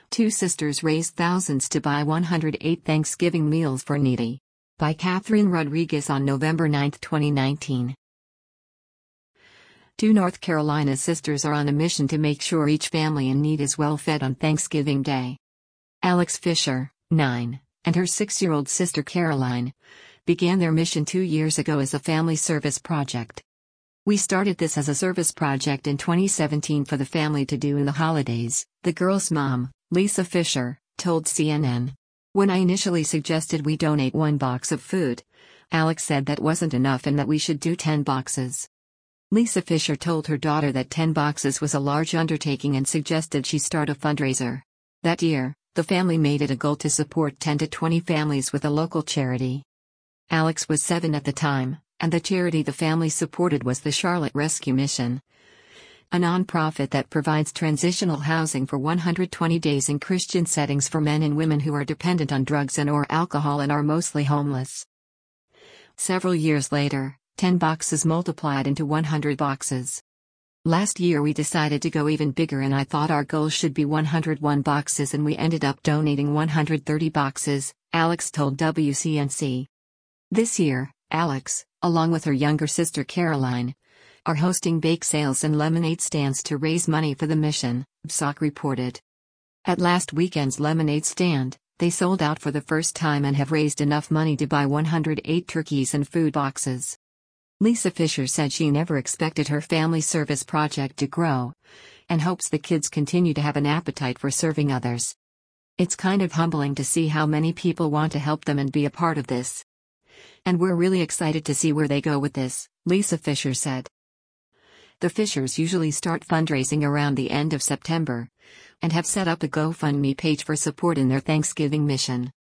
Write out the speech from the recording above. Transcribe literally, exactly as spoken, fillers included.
Two sisters raised thousands to buy one hundred eight Thanksgiving meals for needy. By Catherine Rodriguez on November ninth, twenty nineteen. Two North Carolina sisters are on a mission to make sure each family in need is well fed on Thanksgiving Day. Alex Fisher, nine, and her six-year-old sister Caroline began their mission two years ago as a family service project. We started this as a service project in twenty seventeen for the family to do in the holidays, the girls' mom, Lisa Fisher, told C N N. When I initially suggested we donate one box of food, Alex said that wasn't enough and that we should do ten boxes. Lisa Fisher told her daughter that ten boxes was a large undertaking and suggested she start a fundraiser. That year, the family made it a goal to support ten to twenty families with a local charity. Alex was seven at the time, and the charity the family supported was the Charlotte Rescue Mission, a nonprofit that provides transitional housing for one hundred twenty days in Christian settings for men and women who are dependent on drugs and or alcohol and are mostly homeless. Several years later, ten boxes multiplied into one hundred boxes. Last year we decided to go even bigger and I thought our goal should be one hundred one boxes and we ended up donating one hundred thirty boxes, Alex told W C N C. This year, Alex, along with her younger sister Caroline, are hosting bake sales and lemonade stands to raise money for the mission, B S O C reported. At last weekend's lemonade stand, they sold out for the first time and have raised enough money to buy one hundred eight turkeys and food boxes. Lisa Fisher said she never expected her family service project to grow, and hopes the kids continue to have an appetite for serving others. It's kind of humbling to see how many people want to help them and be a part of this. And we're really excited to see where they go with this, Lisa Fisher said. The Fishers usually start fundraising around the end of September, and have set up a GoFundMe page for support in their Thanksgiving mission.